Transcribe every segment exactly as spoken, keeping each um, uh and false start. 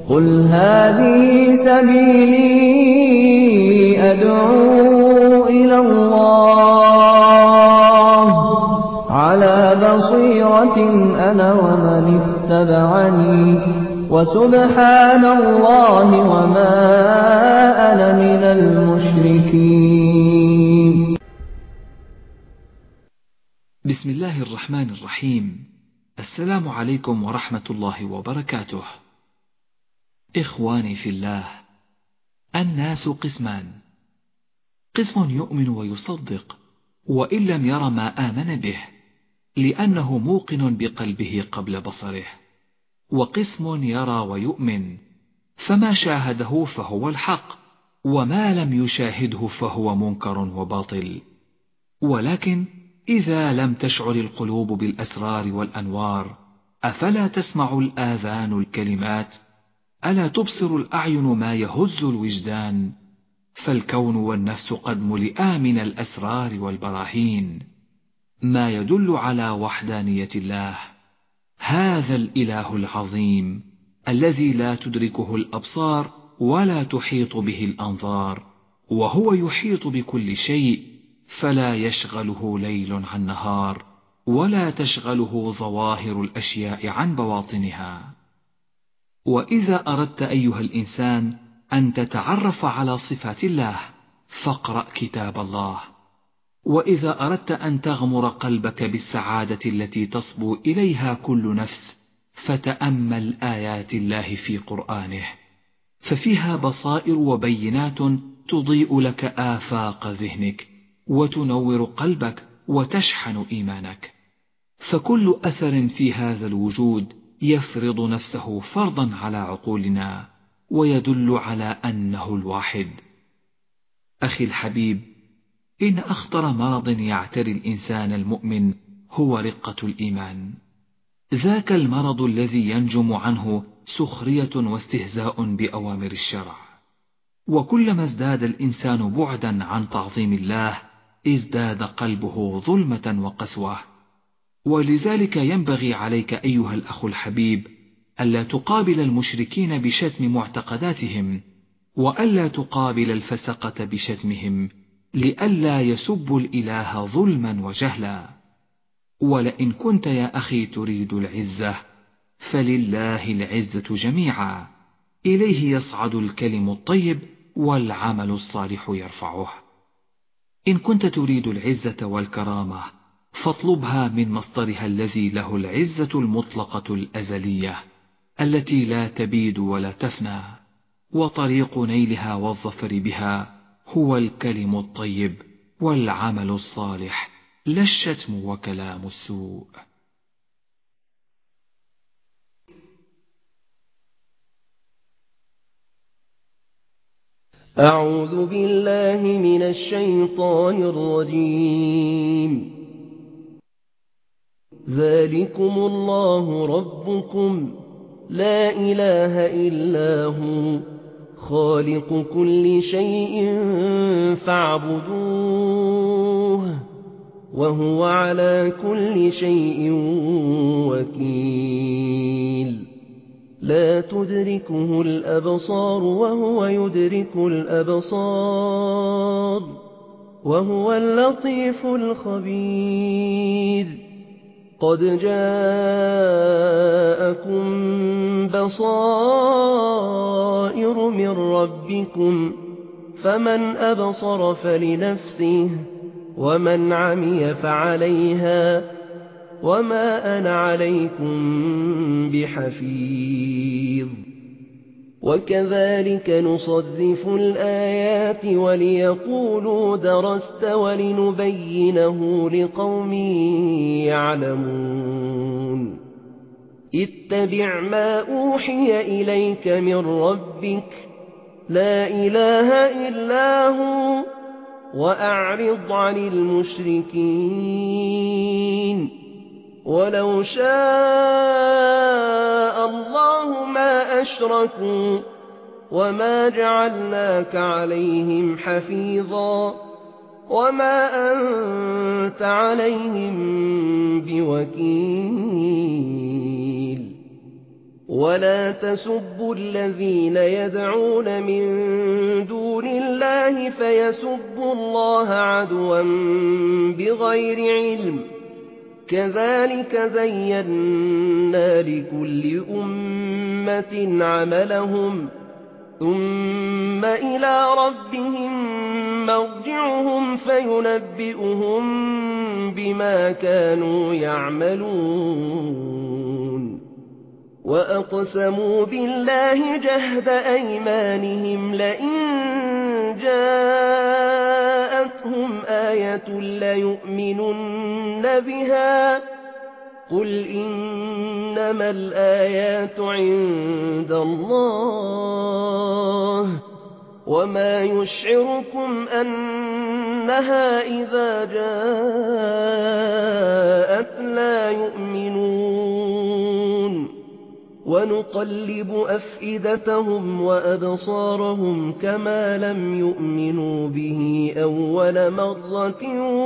قل هذه سبيلي أدعو إلى الله على بصيرة أنا ومن اتبعني وسبحان الله وما أنا من المشركين. بسم الله الرحمن الرحيم. السلام عليكم ورحمة الله وبركاته. إخواني في الله، الناس قسمان: قسم يؤمن ويصدق وإن لم ير ما آمن به لأنه موقن بقلبه قبل بصره، وقسم يرى ويؤمن فما شاهده فهو الحق وما لم يشاهده فهو منكر وباطل. ولكن إذا لم تشعر القلوب بالأسرار والأنوار أفلا تسمع الآذان الكلمات؟ ألا تبصر الأعين ما يهز الوجدان؟ فالكون والنفس قد ملئا من الأسرار والبراهين ما يدل على وحدانية الله، هذا الإله العظيم الذي لا تدركه الأبصار ولا تحيط به الأنظار، وهو يحيط بكل شيء فلا يشغله ليل عن نهار ولا تشغله ظواهر الأشياء عن بواطنها. وإذا أردت أيها الإنسان أن تتعرف على صفات الله فاقرأ كتاب الله، وإذا أردت أن تغمر قلبك بالسعادة التي تصبو إليها كل نفس فتأمل آيات الله في قرآنه، ففيها بصائر وبينات تضيء لك آفاق ذهنك وتنور قلبك وتشحن إيمانك. فكل أثر في هذا الوجود يفرض نفسه فرضا على عقولنا ويدل على أنه الواحد. أخي الحبيب، إن أخطر مرض يعتري الإنسان المؤمن هو رقة الإيمان، ذاك المرض الذي ينجم عنه سخرية واستهزاء بأوامر الشرع. وكلما ازداد الإنسان بعدا عن تعظيم الله ازداد قلبه ظلمة وقسوة. ولذلك ينبغي عليك أيها الأخ الحبيب ألا تقابل المشركين بشتم معتقداتهم، وألا تقابل الفسقة بشتمهم، لئلا يسبوا الإله ظلما وجهلا. ولئن كنت يا أخي تريد العزة فلله العزة جميعا، إليه يصعد الكلم الطيب والعمل الصالح يرفعه. إن كنت تريد العزة والكرامة فاطلبها من مصدرها الذي له العزة المطلقة الأزلية التي لا تبيد ولا تفنى، وطريق نيلها والظفر بها هو الكلم الطيب والعمل الصالح، لا الشتم وكلام السوء. أعوذ بالله من الشيطان الرجيم. ذلكم الله ربكم لا إله إلا هو خالق كل شيء فاعبدوه وهو على كل شيء وكيل. لا تدركه الأبصار وهو يدرك الأبصار وهو اللطيف الخبير. قد جاءكم بصائر من ربكم فمن أبصر فلنفسه ومن عمي فعليها وما أنا عليكم بحفيظ. وكذلك نصرف الآيات وليقولوا درست ولنبينه لقوم يعلمون. اتبع ما أوحي إليك من ربك لا إله إلا هو وأعرض عن المشركين. ولو شاء الله ما أشركوا وما جعلناك عليهم حفيظا وما أنت عليهم بوكيل. ولا تسبوا الذين يدعون من دون الله فيسبوا الله عدوا بغير علم كذلك زينا لكل أمة عملهم ثم إلى ربهم مرجعهم فينبئهم بما كانوا يعملون وأقسموا بالله جهد أيمانهم لئن جاءتهم آية ليؤمنن بها قل إنما الآيات عند الله وما يشعركم أنها إذا جاءت لا يؤمنون ونقلب أفئدتهم وأبصارهم كما لم يؤمنوا به أول مرة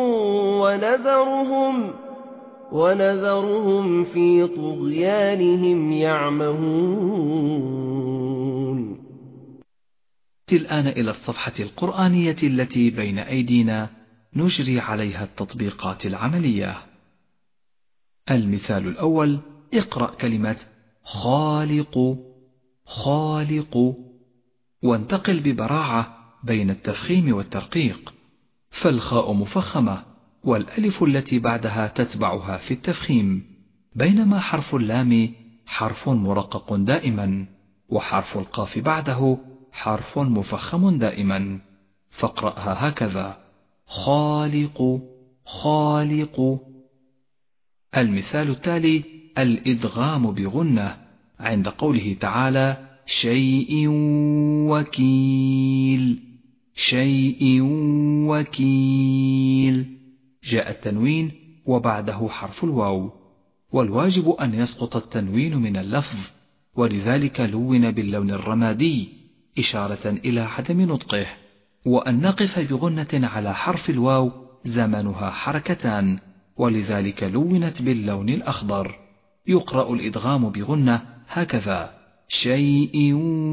ونذرهم ونذرهم في طغيانهم يعمهون. الآن إلى الصفحة القرآنية التي بين أيدينا نجري عليها التطبيقات العملية. المثال الأول: اقرأ كلمة خالق خالق، وانتقل ببراعة بين التفخيم والترقيق، فالخاء مفخمة والألف التي بعدها تتبعها في التفخيم، بينما حرف اللام حرف مرقق دائما، وحرف القاف بعده حرف مفخم دائما، فاقرأها هكذا: خالق خالق. المثال التالي: الإدغام بغنة عند قوله تعالى شيء وكيل شيء وكيل، جاء التنوين وبعده حرف الواو، والواجب أن يسقط التنوين من اللفظ، ولذلك لون باللون الرمادي إشارة إلى عدم نطقه، وأن نقف بغنة على حرف الواو زمنها حركتان، ولذلك لونت باللون الأخضر. يقرأ الإدغام بغنة هكذا: شيء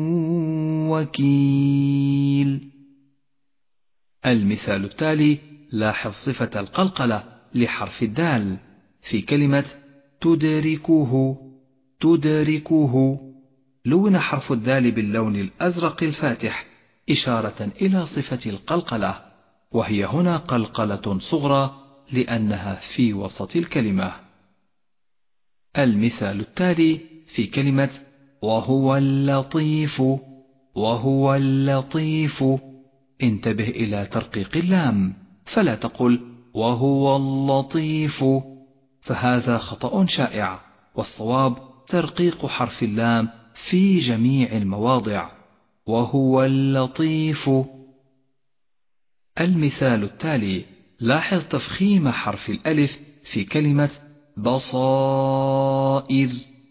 وكيل. المثال التالي: لاحظ صفة القلقلة لحرف الدال في كلمة تدركه تدركه، لون حرف الدال باللون الأزرق الفاتح إشارة إلى صفة القلقلة، وهي هنا قلقلة صغرى لأنها في وسط الكلمة. المثال التالي في كلمة وهو اللطيف وهو اللطيف، انتبه إلى ترقيق اللام، فلا تقل وهو اللطيف، فهذا خطأ شائع، والصواب ترقيق حرف اللام في جميع المواضع، وهو اللطيف. المثال التالي: لاحظ تفخيم حرف الألف في كلمة بصائر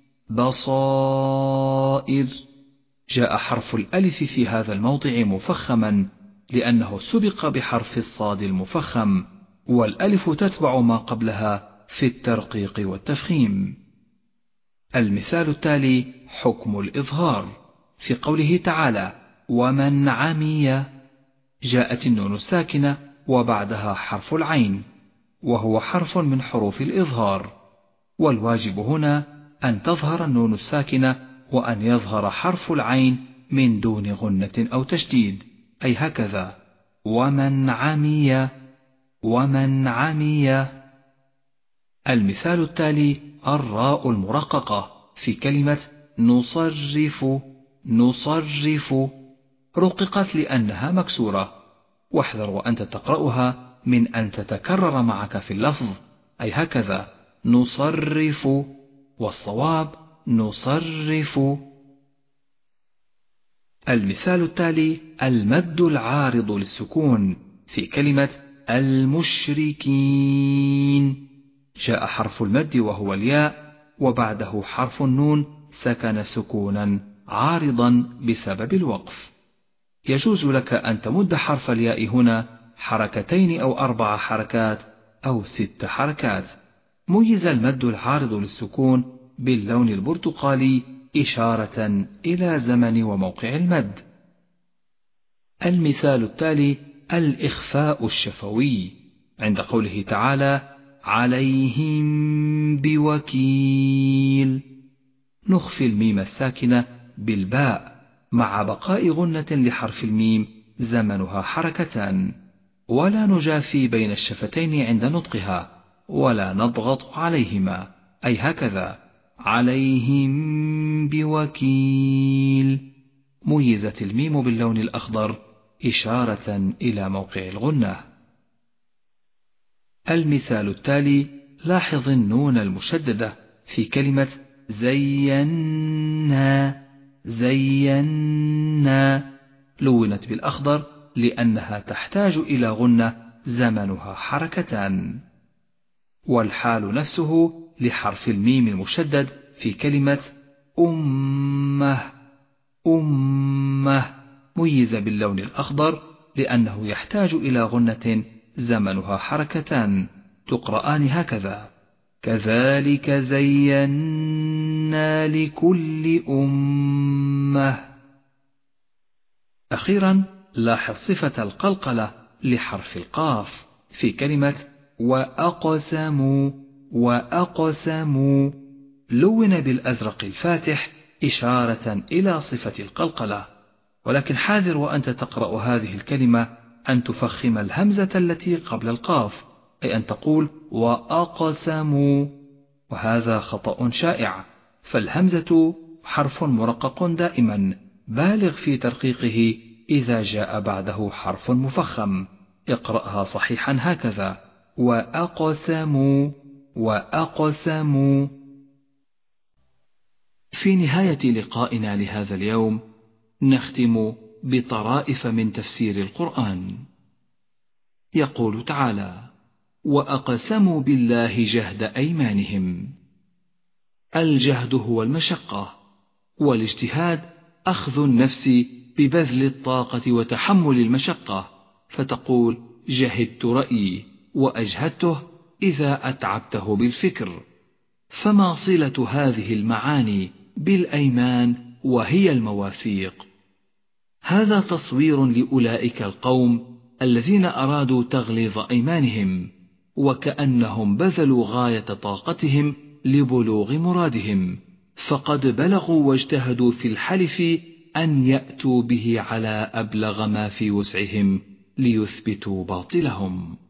بصائر، جاء حرف الألف في هذا الموضع مفخما لأنه سبق بحرف الصاد المفخم، والألف تتبع ما قبلها في الترقيق والتفخيم. المثال التالي: حكم الإظهار في قوله تعالى ومن عمي، جاءت النون الساكنة وبعدها حرف العين، وهو حرف من حروف الإظهار، والواجب هنا أن تظهر النون الساكنة وأن يظهر حرف العين من دون غنة أو تشديد، أي هكذا: ومن عمي ومن عمي. المثال التالي: الراء المرققة في كلمة نصرف نصرف، رققت لأنها مكسورة، واحذر وأنت تقرأها من أن تتكرر معك في اللفظ، أي هكذا: نصرف، والصواب نصرف. المثال التالي: المد العارض للسكون في كلمة المشركين، جاء حرف المد وهو الياء وبعده حرف النون سكن سكونا عارضا بسبب الوقف. يجوز لك أن تمد حرف الياء هنا حركتين أو أربع حركات أو ست حركات. ميز المد العارض للسكون باللون البرتقالي إشارة إلى زمن وموقع المد. المثال التالي الإخفاء الشفوي عند قوله تعالى عليهم بوكيل، نخفي الميم الساكنة بالباء مع بقاء غنة لحرف الميم زمنها حركتان، ولا نجافي بين الشفتين عند نطقها ولا نضغط عليهما، أي هكذا عليهم بوكيل. ميزت الميم باللون الأخضر إشارة إلى موقع الغنة. المثال التالي لاحظ النون المشددة في كلمة زينا، زينا لونت بالأخضر لأنها تحتاج إلى غنة زمنها حركتان. والحال نفسه لحرف الميم المشدد في كلمة أمة، أمة ميز باللون الأخضر لأنه يحتاج إلى غنة زمنها حركتان تقرآن هكذا كذلك زينا لكل أمة. أخيرا لاحظ صفة القلقلة لحرف القاف في كلمة وأقسموا، وأقسموا لون بالأزرق الفاتح إشارة إلى صفة القلقلة، ولكن حاذر وأنت تقرأ هذه الكلمة أن تفخم الهمزة التي قبل القاف، أي أن تقول وأقسموا، وهذا خطأ شائع، فالهمزة حرف مرقق دائما بالغ في ترقيقه إذا جاء بعده حرف مفخم. اقرأها صحيحا هكذا وأقسموا، وأقسموا. في نهاية لقائنا لهذا اليوم نختم بطرائف من تفسير القرآن. يقول تعالى وأقسموا بالله جهد أيمانهم. الجهد هو المشقة، والاجتهاد أخذ النفس ببذل الطاقة وتحمل المشقة، فتقول جهدت رأيي وأجهدته إذا أتعبته بالفكر. فما صلة هذه المعاني بالأيمان وهي المواثيق؟ هذا تصوير لأولئك القوم الذين أرادوا تغليظ أيمانهم، وكأنهم بذلوا غاية طاقتهم لبلوغ مرادهم، فقد بلغوا واجتهدوا في الحلف أن يأتوا به على أبلغ ما في وسعهم ليثبتوا باطلهم.